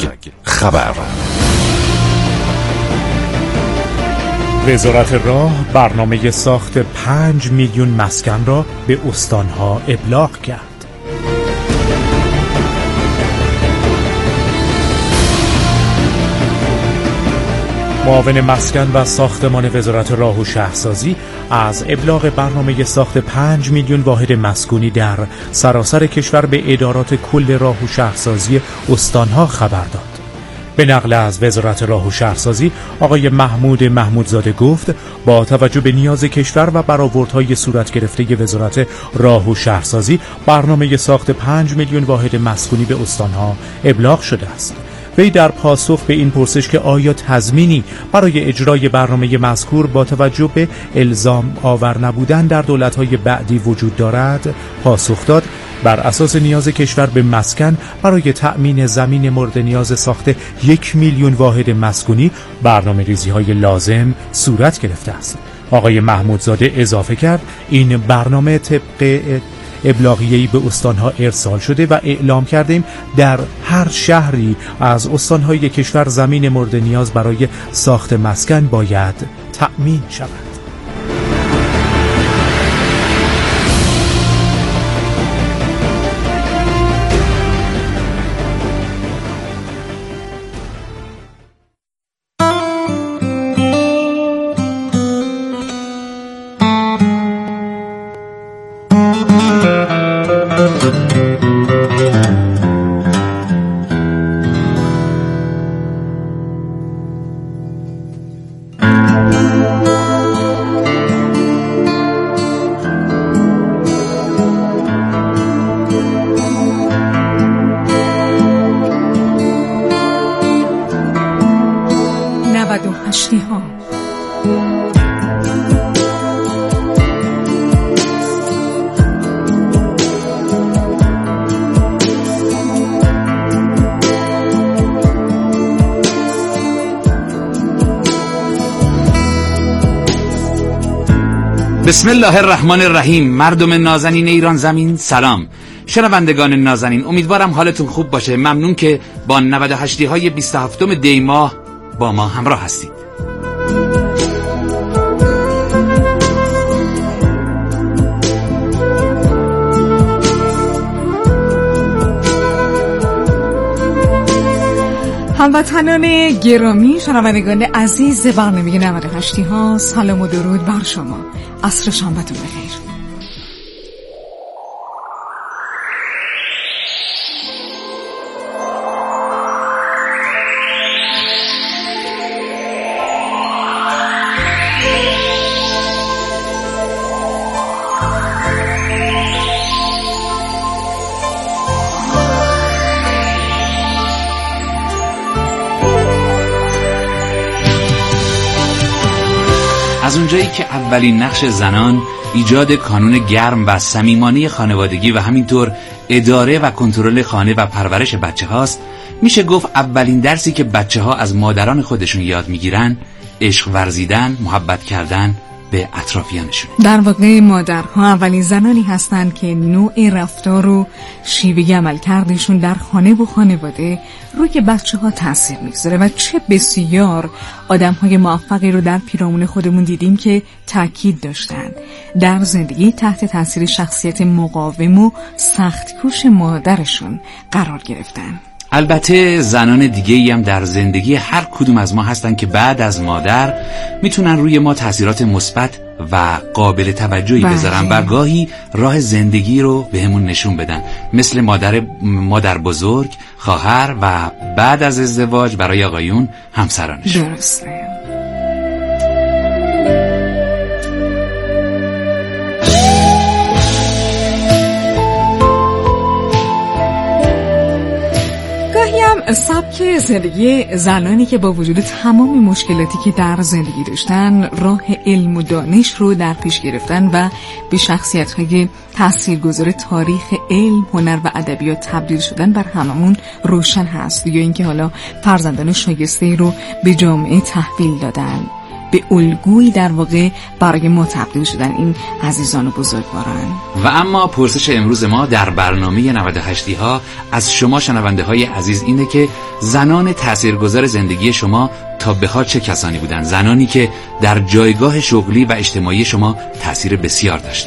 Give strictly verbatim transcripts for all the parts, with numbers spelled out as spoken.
خبر. وزارت راه برنامه ساخت پنج میلیون مسکن را به استانها ابلاغ کرد. معاون مسکن و ساختمان وزارت راه و شهرسازی از ابلاغ برنامه ساخت پنج میلیون واحد مسکونی در سراسر کشور به ادارات کل راه و شهرسازی استانها خبر داد. به نقل از وزارت راه و شهرسازی، آقای محمود محمودزاده گفت با توجه به نیاز کشور و برآوردهای صورت گرفته وزارت راه و شهرسازی، برنامه ساخت پنج میلیون واحد مسکونی به استانها ابلاغ شده است. وی در پاسخ به این پرسش که آیا تضمینی برای اجرای برنامه مذکور با توجه به الزام آور نبودن در دولت‌های بعدی وجود دارد، پاسخ داد بر اساس نیاز کشور به مسکن برای تأمین زمین مورد نیاز ساخت یک میلیون واحد مسکونی برنامه ریزی های لازم صورت گرفته است. آقای محمودزاده اضافه کرد این برنامه طبق ابلاغیه‌ای به استانها ارسال شده و اعلام کردیم در هر شهری از استانهای کشور زمین مورد نیاز برای ساخت مسکن باید تأمین شود. بسم الله الرحمن الرحیم. مردم نازنین ایران زمین سلام. شنوندگان نازنین، امیدوارم حالتون خوب باشه. ممنون که با نود و هشت های بیست و هفتم دی ماه با ما همراه هستید. هموطنان گرامی، شنوندگان عزیز برنامه نود و هشت ها، سلام و درود بر شما. عصر شنبه‌تون بخیر. از اونجایی که اولین نقش زنان ایجاد کانون گرم و صمیمانه خانوادگی و همینطور اداره و کنترل خانه و پرورش بچه هاست، میشه گفت اولین درسی که بچه ها از مادران خودشون یاد میگیرن عشق ورزیدن، محبت کردن به اطرافیانشون. در واقع مادرها اولین زنانی هستند که نوع رفتار و شیوه عمل کردشون در خانه و خانواده روی بچه ها تأثیر میگذاره و چه بسیار آدم های موفقی رو در پیرامون خودمون دیدیم که تأکید داشتن در زندگی تحت تأثیر شخصیت مقاوم و سختکوش مادرشون قرار گرفتن. البته زنان دیگه‌ای هم در زندگی هر کدوم از ما هستن که بعد از مادر میتونن روی ما تأثیرات مثبت و قابل توجهی بذارن و گاهی راه زندگی رو بهمون نشون بدن، مثل مادر مادر بزرگ، خواهر و بعد از ازدواج برای آقایون همسرانشون. درسته. سبک زندگی زنانی که با وجود تمام مشکلاتی که در زندگی داشتن راه علم و دانش رو در پیش گرفتن و به شخصیت‌های تاثیرگذار تاریخ علم، هنر و ادبیات تبدیل شدن بر هممون روشن هست، یا اینکه حالا فرزندان شایسته رو به جامعه تحویل دادن. به الگویی در واقع برای ما تبدیل شدن این عزیزان و بزرگواران. و اما پرسش امروز ما در برنامه نود و هشت ها از شما شنونده های عزیز اینه که زنان تاثیرگذار زندگی شما تا به حال چه کسانی بودن؟ زنانی که در جایگاه شغلی و اجتماعی شما تأثیر بسیار داشتن.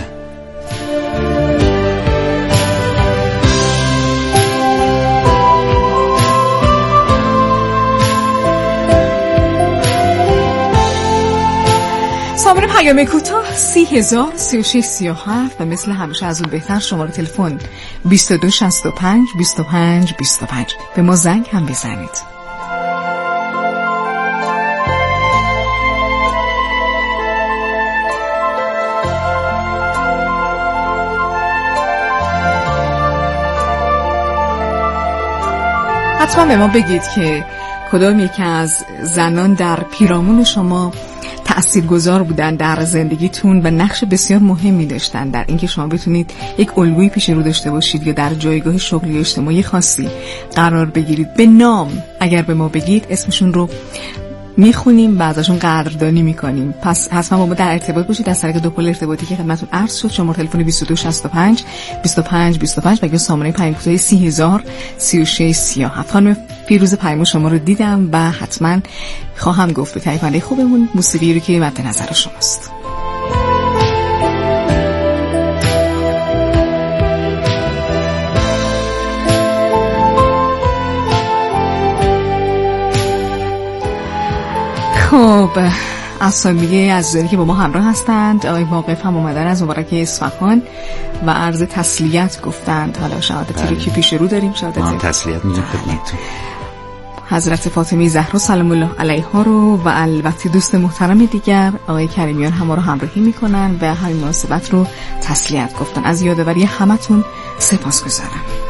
شماره پیام کوتاه سی هزار سی و شش سی و هفت و مثل همیشه از اون بهتر شماره تلفن بیست و دو شصت و پنج بیست و پنج بیست و پنج. به ما زنگ هم بزنید. حتما به ما بگید که کدام یکی از زنان در پیرامون شما تأثیرگذار بودن در زندگیتون و نقش بسیار مهمی داشتن در اینکه شما بتونید یک الگوی پیش رو داشته باشید یا در جایگاه شغلی و اجتماعی خاصی قرار بگیرید. به نام اگر به ما بگید اسمشون رو میخونیم و ازشون قدردانی میکنیم. پس حتما با ما در ارتباط باشید از طریق دو پل ارتباطی که خدمتتون عرض شد، شماره تلفن بیست و دو شصت و پنج بیست و پنج بیست و پنج و یا سامانه پیام کوتاه سی هزار سی و شش سی و هفت. خانم فیروز پیام شما رو دیدم و حتما خواهم گفت به تهیه کننده خوبمون موسیقی رو که مد نظر شماست. خب اسامی عزیزانی که با ما همراه هستند، آقای واقف هم اومدن از مبارک اصفهان و عرض تسلیت گفتند. حالا شهادتی رو که پیش رو داریم، شهادت ما تسلیت میگیم خدمتتون. حضرت فاطمه زهرا سلام الله علیها رو و البته دوست محترم دیگر آقای کریمیان هم رو همراهی میکنن و همین مناسبت رو تسلیت گفتن. از یادآوری همتون سپاسگزارم.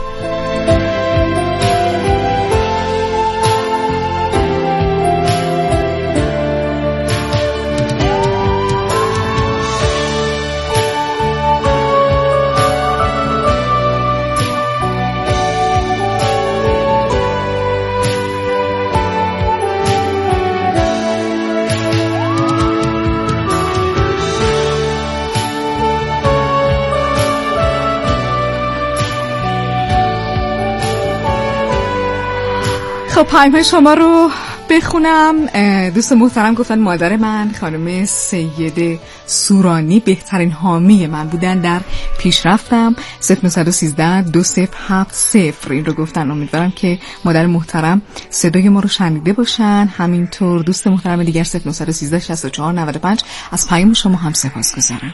خب پیام شما رو بخونم. دوست محترم گفتن مادر من خانم سیده سورانی بهترین حامی من بودن در پیشرفتم. صفر نه یک سه دو صفر هفت صفر این رو گفتن. امیدوارم که مادر محترم صدای ما رو شنیده باشن. همینطور دوست محترم دیگر صفر نه یک سه شصت و چهار نود و پنج. از پیام شما هم سپاسگزارم.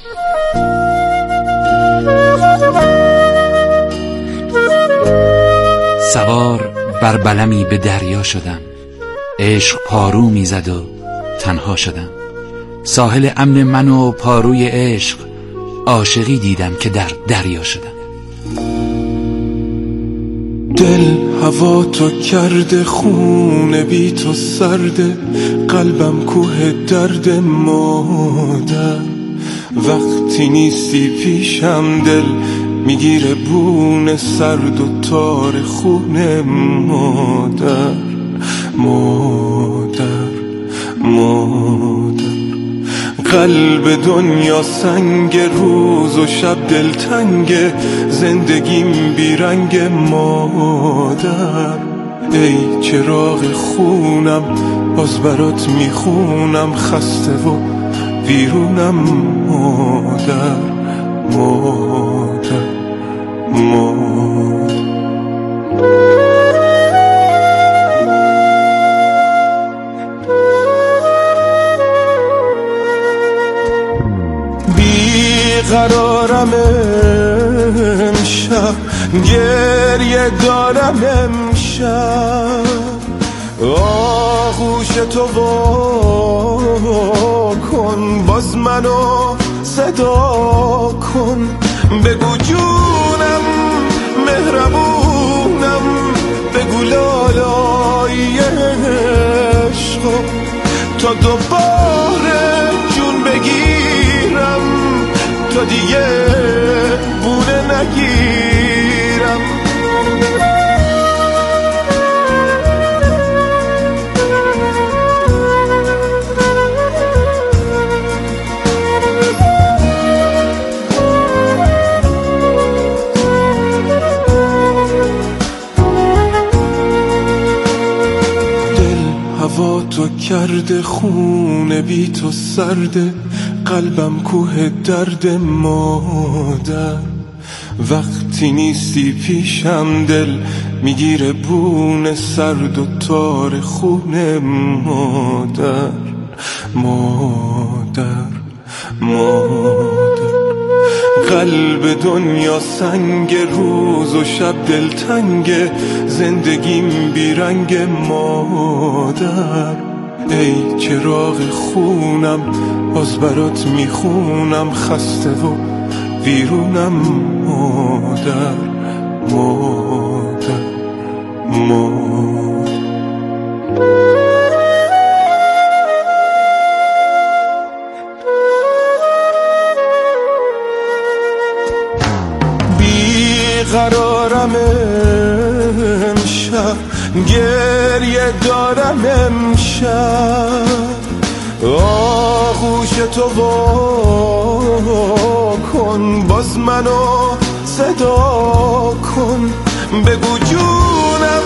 سوار بر بلمی به دریا شدم، عشق پارو میزد و تنها شدم. ساحل امن من و پاروی عشق، عاشقی دیدم که در دریا شدم. دل هوا تو کرده، خونه بی تو سرده، قلبم کوه درد مادر. وقتی نیستی پیشم دل میگیره بون سرد و تار خونه. مادر مادر مادر، قلب دنیا سنگ، روز و شب دلتنگ، زندگیم بیرنگ. مادر ای چراغ خونم، باز برات میخونم، خسته و ویرونم. مادر مادر مادر. بیقرارم امشب، گریه دارم امشب، آغوش تو وا کن، باز منو صدا کن. بگو جونم مهربونم، بگو لالای عشقو، تا دوباره جون بگیرم، تا دیگه بونه نگیرم. تو کرده خونه بی تو سرده قلبم کوه درد مادر وقتی نیستی پیشم دل میگیره بون سرد و تار خونه مادر مادر مادر قلب دنیا سنگ روز و شب دلتنگ زندگیم بیرنگ مادر ای چراغ خونم باز برات میخونم خسته و ویرونم مادر مادر مادر قرارم امشب گریه دارم امشب آغوش تو وا کن باز منو صدا کن بگو جونم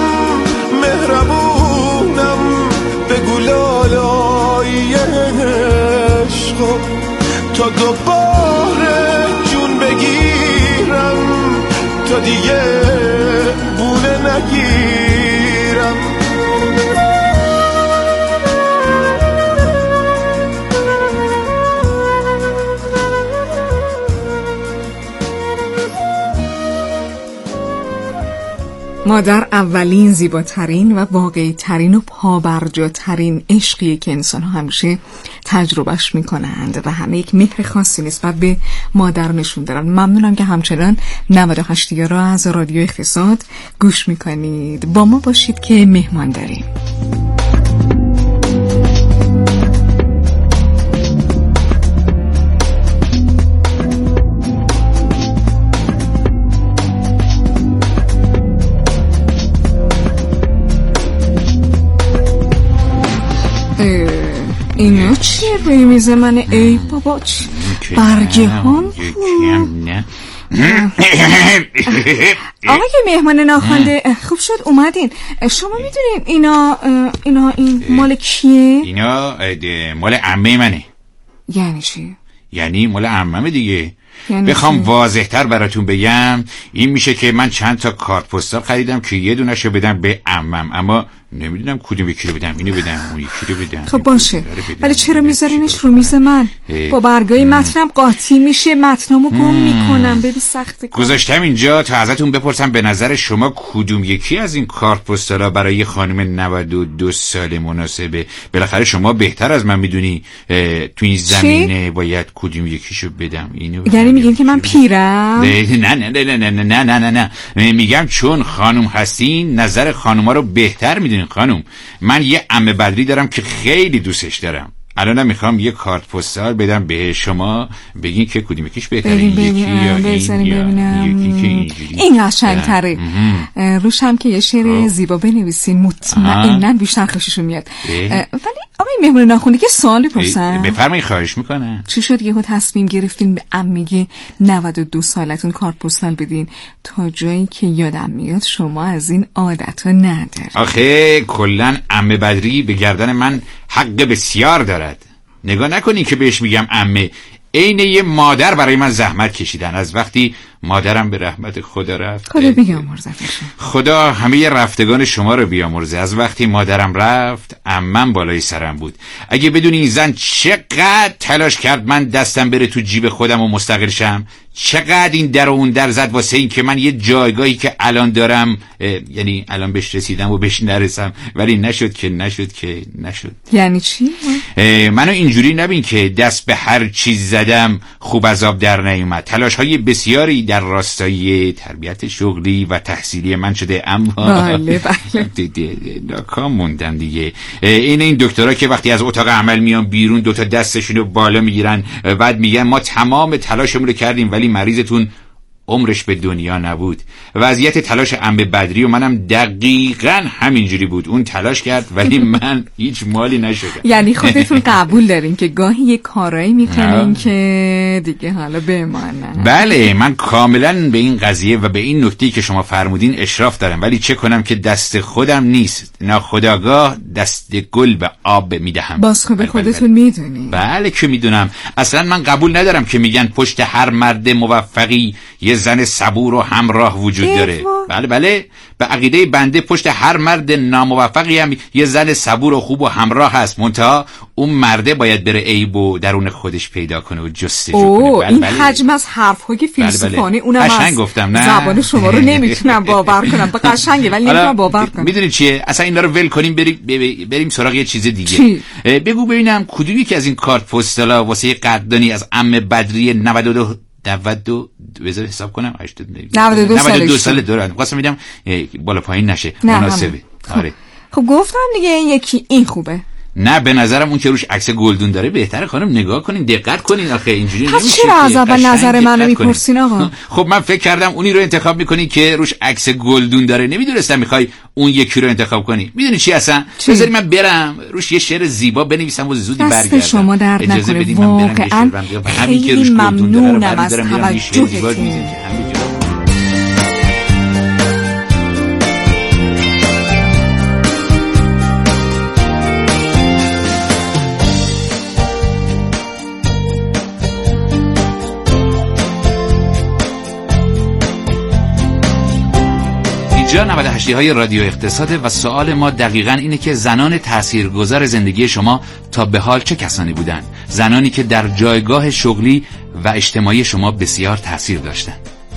مهربونم بگو لالای عشق تا دوباره جون بگیرم تا دیگه بونه نگیرم مادر اولین زیباترین و واقعی ترین و پابرجاترین عشقیه که انسان ها همیشه تجربهش میکنند و همه یک مهر خاصی نسبت به مادر نشون دارن. ممنونم که همچنان نود و هشت را از رادیو اقتصاد گوش میکنید. با ما باشید که مهمان داریم. اینا چیه روی میز منه؟ ای بابا چی؟ برگه هم نه آقای مهمان ناخوانده خوب شد اومدین. شما میدونین اینا اینا این مال کیه؟ اینا مال عمه منه. یعنی چی؟ یعنی مال عممه دیگه. یعنی بخوام واضح‌تر براتون بگم این میشه که من چند تا کارت پستال خریدم که یه دونه‌شو بدم به عمم، اما نمیدونم کدوم یکی رو بدم، اینو بدم اون یکی رو بدم. خب باشه، ولی چرا میذارینش رو میز من؟ با برگای متنم قاطی میشه، متنامو گم میکنم. ببین سخته. گذاشتم اینجا تا ازتون بپرسم به نظر شما کدوم یکی از این کارت پستالا برای خانم نود و دو ساله مناسبه؟ بالاخره شما بهتر از من میدونی تو این زمینه باید کدوم یکیشو بدم. اینو بدم. یعنی میگین که من پیرم؟ نه نه نه نه نه نه نه نه نه میگم چون خانم هستین نظر خانوما رو بهتر میدونین. خانم من یه عمه بدری دارم که خیلی دوستش دارم. الان میخوام یه کارت پستال بدم به شما بگین که کدوم یکیش بهتره، یکی یا این یا یکی که اینجوری. این قشنگ‌تره. روش هم که یه شعر زیبا بنویسین مطمئناً بیشتر خوششون میاد. ولی آقای مهمون ناخوانده که سوالی پرسن. بفرمایید خواهش میکنم. چی شد یهو تصمیم گرفتین به عمه نود و دو سالتون کارت پستال بدین؟ تا جایی که یادم میاد شما از این عادت‌ها ندارید. آخه کلاً عمه بدری به گردن من حق بسیار دارد. نگاه نکنین که بهش میگم عمه، عین یه مادر برای من زحمت کشیدن. از وقتی مادرم به رحمت خدا رفت، خدا بیامرزه، خدا همه رفتگان شما رو بیامرزه. از وقتی مادرم رفت عمم بالای سرم بود. اگه بدونی این زن چقدر تلاش کرد من دستم بره تو جیب خودم و مستقل شم، چقدر این در و اون در زد واسه این که من یه جایگاهی که الان دارم، یعنی الان بهش رسیدم و بهش نرسم، ولی نشد که نشد که نشد. یعنی چی؟ منو اینجوری نبین که دست به هر چیز زدم خوب از آب در نیومد. تلاش های بسیاری در راستای تربیت شغلی و تحصیلی من شده، اما بله بله ناکام موندم دیگه. این این دکترها که وقتی از اتاق عمل میان بیرون دوتا دستشونو بالا میگیرن بعد میگن ما تمام تلاشمون رو کردیم ولی مریضتون عمرش به دنیا نبود. وضعیت تلاش عمه بدری و منم دقیقاً همینجوری بود. اون تلاش کرد ولی من هیچ مالی نشدم. یعنی خودتون قبول دارین که گاهی یه کارایی میکنین که دیگه حالا بمانه؟ بله، من کاملاً به این قضیه و به این نکته‌ای که شما فرمودین اشراف دارم، ولی چه کنم که دست خودم نیست، ناخودآگاه دست گل به آب میدهم. باز خب خودتون میدونی. بله که میدونم. اصلا من قبول ندارم که میگن پشت هر مرد موفقی یه زن صبور و همراه وجود داره. بله بله، به عقیده بنده پشت هر مرد ناموفقی هم یه زن صبور و خوب و همراه هست، منتها اون مرده باید بره عیب و درون خودش پیدا کنه و جستجو کنه. بله این بله. حجم از حرف‌های فیلسوفانه اونم قشنگ گفتم، نه زبان شما رو نمیتونم باور کنم. به قشنگه ولی نمیتونم باور کنم. میدونی چیه؟ اصلا اینا رو ول کنیم بریم بریم سراغ یه چیز دیگه. بگو ببینم کدومی که از این کارت پستالا واسه قدردانی از عمه بدری نود و دو نود و دو بذار حساب کنم نود و دو سال دوران واسه میدم بالا پایین نشه، مناسبه. آره خب گفتم دیگه یکی این خوبه. نه به نظرم اون که روش عکس گلدون داره بهتره. خانم نگاه کنین، دقت کنین، آخه اینجوری نمیشه. چرا از اول نظر منو میپرسین آقا؟ خب من فکر کردم اونی رو انتخاب میکنی که روش عکس گلدون داره، نمیدونستم میخوای اون یکی رو انتخاب کنی. میدونی چی اصلا؟ بذاری من برم روش یه شعر زیبا بنویسم و زودی برگردم. دست شما درد نکنه، واقعا خیلی ممنونم از توجهتون. اینجا نود و هشت های رادیو اقتصاده و سوال ما دقیقاً اینه که زنان تاثیرگذار زندگی شما تا به حال چه کسانی بودن؟ زنانی که در جایگاه شغلی و اجتماعی شما بسیار تاثیر داشتن.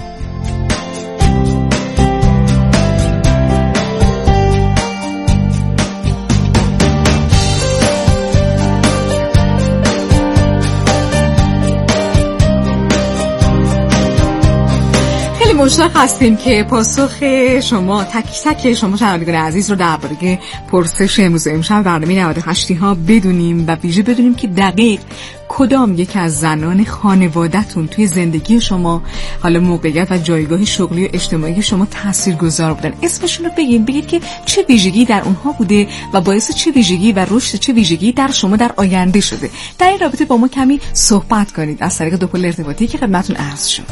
مشتاق هستیم که پاسخ شما تک تک شما شنوندگان عزیز رو درباره پرسش امروز امشب برنامه نود و هشت ها بدونیم و ویژه بدونیم که دقیق کدام یک از زنان خانواده‌تون توی زندگی شما، حالا موقعیت و جایگاه شغلی و اجتماعی شما تاثیرگذار بودن. اسمشون رو بگید، بگید که چه ویژگی در اونها بوده و باعث چه ویژگی و رشد چه ویژگی در شما در آینده شده. در این رابطه با ما کمی صحبت کنید از طریق دو پل ارتباطی که خدمتتون عرض شد.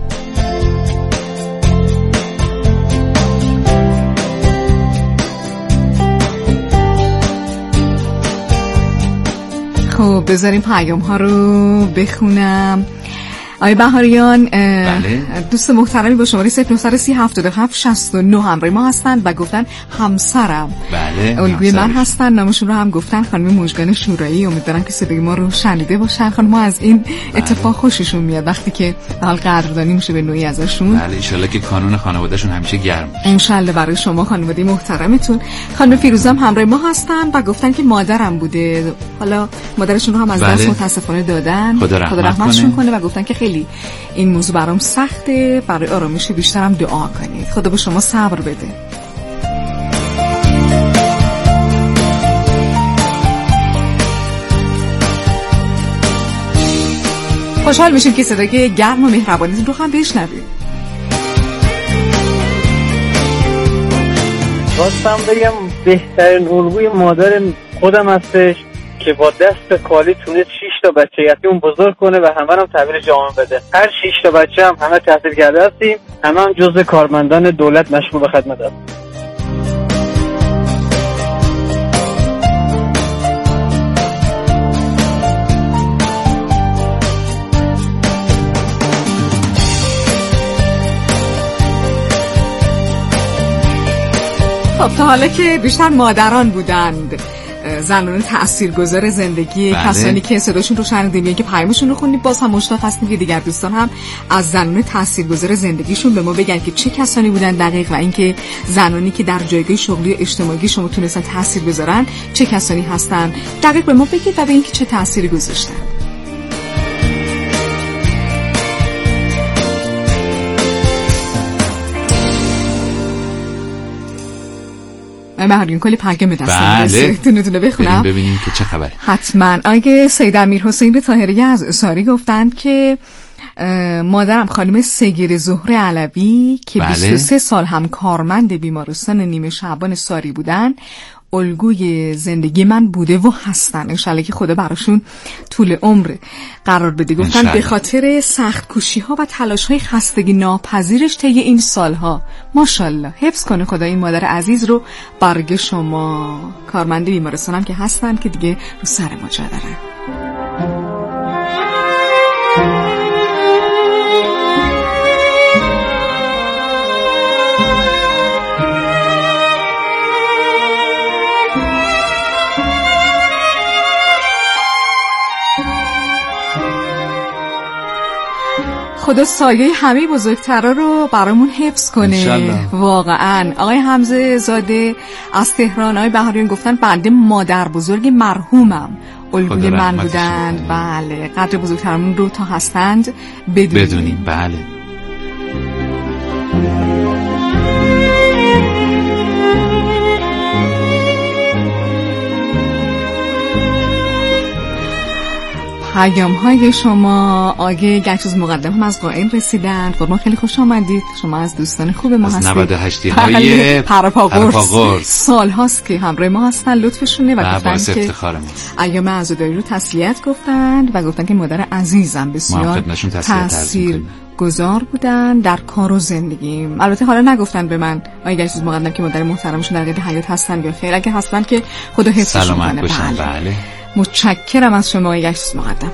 خب بذاریم پیام ها رو بخونم. آقای بهاریان بله. دوست محترمی با شماره صفر نه سه هفت هفت شصت و نه همراه ما هستند و گفتن همسرم. بله. الگوی من هستن. نامشون رو هم گفتن خانم مژگان شورایی. امیدوارم که صدای ما رو شنیده باشن. خانم ما از این اتفاق خوششون میاد وقتی که حال قدردانی میشه به نوعی ازشون. بله ان شاءالله که کانون خانوادهشون همیشه گرم باشه. ان شاءالله برای شما خانواده محترمتون. خانم فیروزم همراه ما هستن و گفتن که مادرم بوده. حالا مادرشون رو هم از دست متاسفانه دادن. خدا رحمتشون کنه و گفتن که خیلی این موضوع برام سخته، برای آرامش بیشترم دعا کنید. خدا به شما صبر بده. خوشحال میشیم که صدای گرم و مهربانیتون رو هم بشنویم. خواستم بگم بهترین الگوی مادر خودم هستش که با دست خالی تونست شش تا بچه یتیم بزرگ کنه و همه هم تحویل جامعه بده. هر شش تا بچه هم همه تحصیل کرده هستیم، همه هم جزء کارمندان دولت مشغول به خدمت هستیم. خب تا حالا که بیشتر مادران بودند زنان تاثیرگذار زندگی، بله. کسانی که صداشون رو شنیدیم یا که پیامشون رو خوندیم، باز هم مشتاق هستیم که دیگر دوستان هم از زنان تاثیرگذار زندگیشون به ما بگن که چه کسانی بودن دقیق و اینکه زنانی که در جایگاه شغلی و اجتماعی شما تونستن تاثیر بذارن چه کسانی هستن دقیق به ما بگید و به اینکه چه تأثیری گذاشتن. مهرین کلی پیام دستم رسید. دونه دونه بخونم ببینیم که چه خبره. حتما. آقای سید امیرحسین طاهری از اساری گفتند که مادرم خانم سگیر زهره علوی که بله. بیست و سه سال هم کارمند بیمارستان نیمه شعبان ساری بودن الگوی زندگی من بوده و هستن. انشالله که خدا براشون طول عمر قرار بده. گفتن به خاطر سخت کوشی ها و تلاش های خستگی ناپذیرش طی این سالها ماشاءالله حفظ کنه خدا این مادر عزیز رو برگ شما. کارمند بیمارستان هم که هستن که دیگه رو سر ما جا دارن. خدا سایه همه بزرگترا رو برامون حفظ کنه واقعا. آقای حمزه زاده از تهران، آقای بهاریان گفتن بنده مادر بزرگ مرحومم الگوی من بودند. بله قدر بزرگترمون رو تا هستند بدونیم, بدونیم. بله پیام های شما آگه گچوز مقدم هم از قائم رسیدند. قربان خیلی خوش آمدید. شما از دوستان خوب ما هستید. از نود و هشت های پرپاگورس سال هاست که همراه ما هستن. لطفشونه و گفتن که ایام عزاداری رو تسلیت گفتند و گفتن که مادر عزیزم بسیار تأثیر گذار بودن در کار و زندگیم. البته حالا نگفتن به من آگه گچوز مقدم که مادر محترمشون در قید حیات هستن یا خیر. اگه هستن که خدا حفظشون کنه. بله متشکرم از شما آقای گچوز مقدم.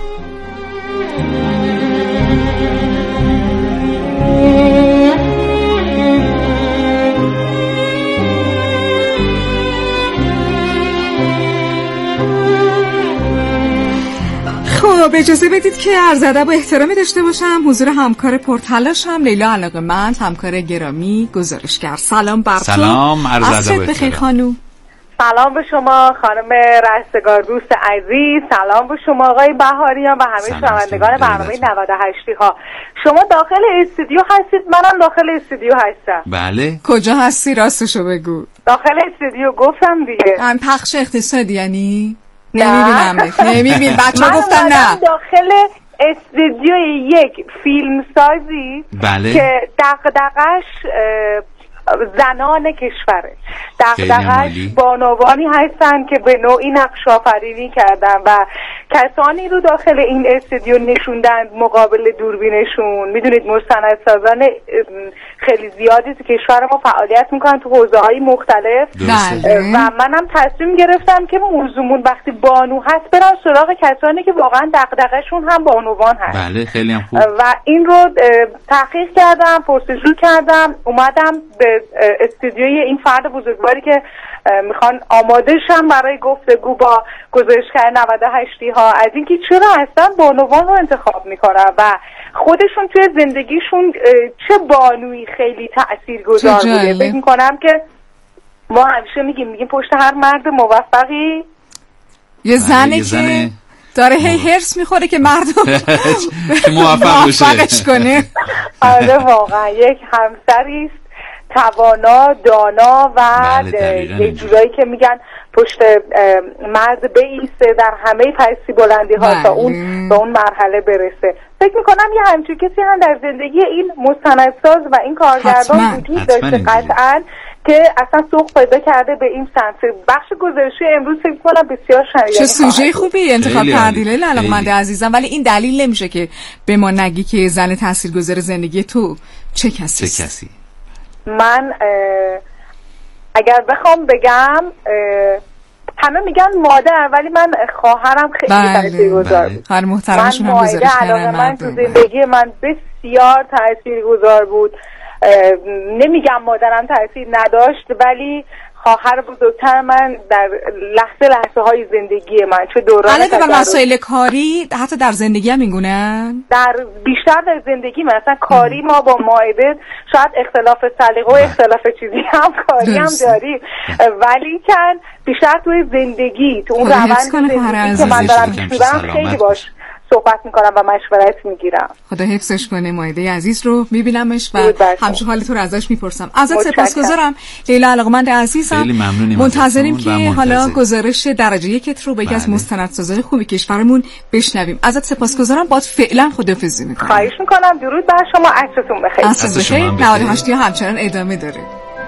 خب اجازه بدید که عرض ادب و احترامی داشته باشم حضور همکار پرتلاشم لیلا علاقه‌مند، همکار گرامی، گزارشگر. سلام بر تو. سلام، عرض ادب و احترام خانم. سلام به شما خانم رستگار دوست عزیز. سلام به شما آقای بهاریان و همه شنوندگان برنامه نود و هشت ها. شما داخل استودیو هستید؟ منم داخل استودیو هستم. بله. کجا هستی راستشو بگو؟ داخل استودیو گفتم دیگه. هم پخش اقتصادی یعنی؟ نمیبینم نمیبینم بچه ها گفتن نه. داخل استودیو یک فیلم سازی بله. که دغدغش زنان کشوره، دغدغش بانوانی هستن که به نوعی نقش آفرینی کردن و کسانی رو داخل این استودیو نشوندن مقابل دوربینشون. میدونید مستندسازان خیلی زیادی تو کشور ما فعالیت میکنن تو حوزه‌های مختلف و منم تصمیم گرفتم که موضوعمون وقتی بانو هست برم سراغ کسانی که واقعا دغدغه‌شون هم بانوان هست. بله خیلی هم خوب. و این رو تحقیق کردم، پرسجو کردم، اومدم به استودیوی این فرد بزرگواری که میخوان آماده شن برای گفتگو با گزارشگر نود و هشت ها از اینکه چرا اصلا بانوان رو انتخاب میکنن و خودشون توی زندگیشون چه بانویی خیلی تاثیرگذار بوده. فکر میکنم که ما همیشه میگیم میگیم پشت هر مرد موفقی یه زنه که داره هی هرس میخوره که مردم موفقش کنه. آره واقعا یک همسری است توانا، دانا و یه جورایی که میگن پشت مرد بیسته در همه پستی بلندی ها تا اون به اون مرحله برسه. فکر میکنم یه همچون کسی هم در زندگی این مستندساز و این کارگردان وجود داشته قطعا که اصلا سوق پیدا کرده به این سمت. بخش گزارشی امروز فکر کنم بسیار شنیدنی. چه سوژه خوبی انتخاب کردی لیلا علاقه‌مند عزیزم. ولی این دلیل نمیشه که به ما نگی که زن تاثیرگذار زندگی تو چه کسی چه کسی؟ من اگر بخوام بگم همه میگن مادر ولی من خواهرم خیلی تاثیرگذار بود. خواهر محترمشون هم گزارش کردن. من تو زندگی من بسیار تاثیرگذار بود. نمیگم مادرم تاثیر نداشت ولی خواهر بزرگتر من در لحظه لحظه های زندگی من چه دوران البته در مسائل کاری حتی در زندگی هم اینگونه در بیشتر در زندگی مثلا کاری ما با مائده شاید اختلاف سلیقه و اختلاف چیزی هم کاری هم داریم ولی کن بیشتر توی زندگی تو اون روند زندگی که من دارم میشونم خیلی باش صحبت میکنم و مشورت میگیرم. خدا حفظش کنه. مایده عزیز رو میبینمش و همچنین حالت رو ازش میپرسم. ازت سپاسگزارم لیلا علاقمند عزیزم. خیلی ممنونیم. منتظریم که حالا گزارش درجه یکت رو به یکی از مستندسازهای خوبی کشورمون بشنویم. ازت سپاسگزارم. باید فعلا خداحافظی میکنم. خواهش میکنم. درود بر شما. عصرتون بخیر. عصر بخیر. نود و هشت همچنان ادامه داره.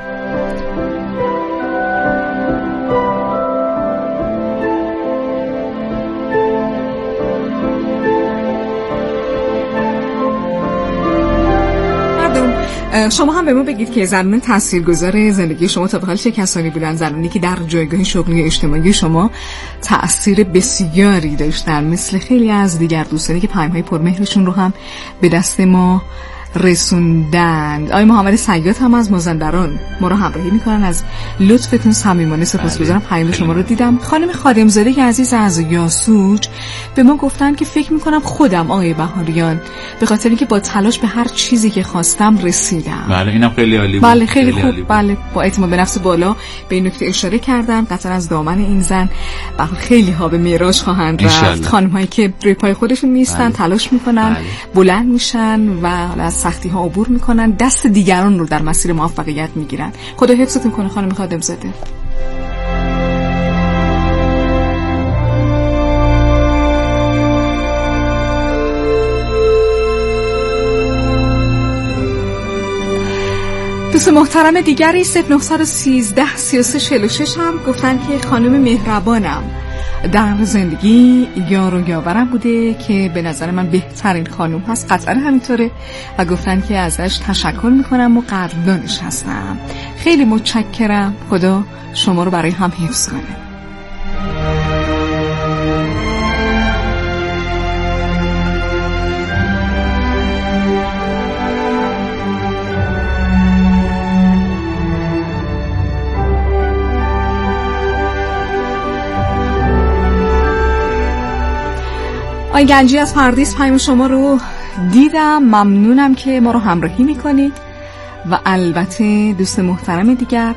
شما هم به ما بگید که زنان تاثیرگذار زندگی شما تا به حال چه کسانی بودن؟ زنانی که در جایگاه شغلی اجتماعی شما تأثیر بسیاری داشتن، مثل خیلی از دیگر دوستانی که پیام‌های پرمهرشون رو هم به دست ما رسوندند. آقای محمد صیاد هم از مازندران ما رو همراهی میکنن. از لطفتون صمیمانه سپاسگزارم. پیام شما رو دیدم. خانم خادمزاده عزیز از یاسوج به ما گفتن که فکر میکنم خودم آقای بهاریان به خاطر اینکه با تلاش به هر چیزی که خواستم رسیدم. بله اینم خیلی عالی بود. بله خیلی, خیلی خوب. بله با اعتماد به نفس بالا به این نکته اشاره کردن. قطعا از دامن این زن خیلی ها به معراج خواهند رفت. خانم هایی که روی پای خودشون میستن، تلاش میکنن، بله. بلند میشن و از سختی ها عبور میکنن، دست دیگران رو در مسیر موفقیت میگیرن. خدا حفظتون کنه خانم خادمزاده. دوست محترم دیگری صفر نه یک سه سی و سه چهل و شش هم گفتن که خانم مهربانم در زندگی یار و یاورم بوده که به نظر من بهترین خانم هست. قطعا همینطوره و گفتن که ازش تشکر میکنم و قدردانش هستم. خیلی متشکرم. خدا شما رو برای هم حفظ کنه. آی گنجی از پردیس پیام شما رو دیدم. ممنونم که ما رو همراهی میکنید. و البته دوست محترم دیگر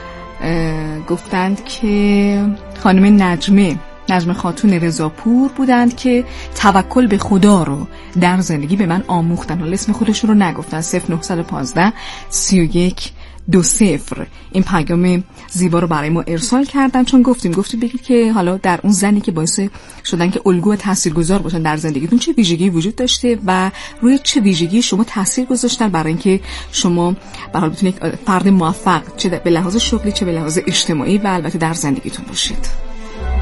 گفتند که خانم نجمه نجمه خاتون رضاپور بودند که توکل به خدا رو در زندگی به من آموختن. حالا اسم خودشون رو نگفتن. صفر نه یک پنج سی و یک دو صفر این پیام زیبا رو برای ما ارسال کردن. چون گفتیم گفتیم بگید که حالا در اون زنی که باعث شدن که الگو تاثیرگذار باشن در زندگیتون چه ویژگی وجود داشته و روی چه ویژگی شما تاثیر گذاشتن برای اینکه شما به حال بتونید فرد موفق چه به لحاظ شغلی چه به لحاظ اجتماعی و البته در زندگیتون باشید.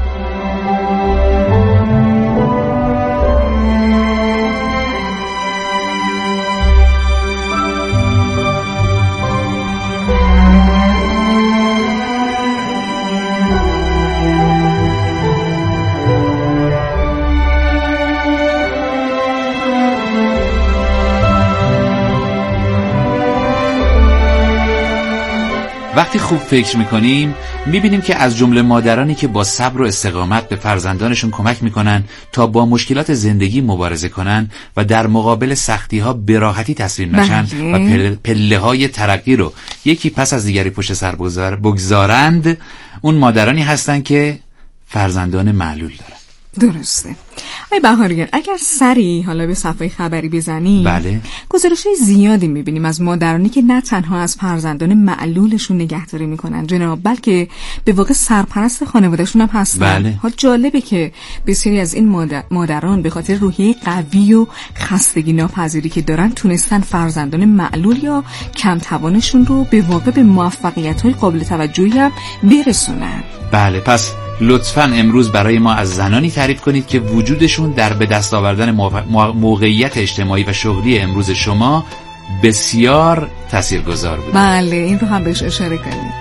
وقتی خوب فکر میکنیم میبینیم که از جمله مادرانی که با صبر و استقامت به فرزندانشون کمک میکنن تا با مشکلات زندگی مبارزه کنن و در مقابل سختی ها به راحتی تسلیم نشن و پل، پله های ترقی رو یکی پس از دیگری پشت سر بگذارند، اون مادرانی هستن که فرزندان معلول دارن. درسته. ای بهاریان اگر سری حالا به صفحه خبری بزنیم، بله، گزارش‌های زیادی می‌بینیم از مادرانی که نه تنها از فرزندان معلولشون نگهداری می‌کنن جناب، بلکه به واقع سرپرست خانواده‌شون هم هستن. بله. ها جالبه که بسیاری از این مادر... مادران به خاطر روحیه قوی و خستگی ناپذیری که دارن تونستن فرزندان معلول یا کم توانشون رو به واقع به موفقیت‌های قابل توجهی هم برسونن. بله، پس لطفاً امروز برای ما از زنانی تعریف کنید که وجودشون در به دست آوردن موقعیت اجتماعی و شغلی امروز شما بسیار تاثیرگذار بوده. بله، این رو هم بهش اشاره کنید.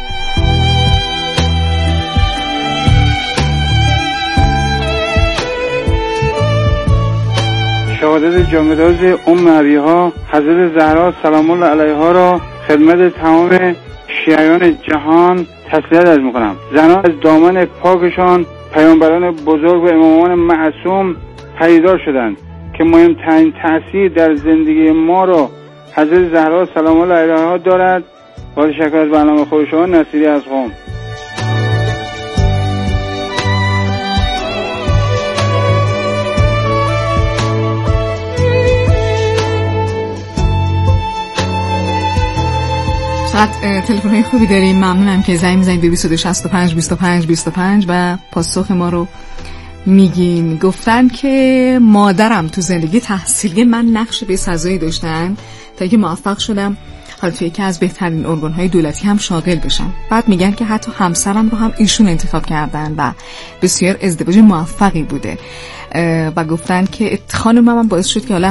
شهادت جامداز ام ابیها حضرت زهرا سلام الله علیها را خدمت تمام شیعیان جهان تسلیت عرض می‌کنم. زنان از دامن پاکشان پیامبران بزرگ و امامان معصوم پدیدار شدند که مهمترین تأثیر در زندگی ما را حضرت زهرا سلام الله علیها دارد. با تشکر از برنامه خوب شما. نصیری از قم. چقدر تلفن‌های خوبی داریم. ممنونم که زنگ می‌زنید به بیست و دو شصت و پنج بیست و پنج بیست و پنج و پاسخ ما رو میگین. گفتن که مادرم تو زندگی تحصیلی من نقش بسزایی داشتن تا که موفق شدم حالا توی یکی از بهترین ارگان‌های دولتی هم شاغل بشم. بعد میگن که حتی همسرم رو هم ایشون انتخاب کردن و بسیار ازدواج موفقی بوده و گفتن که خانمم باعث شد که حالا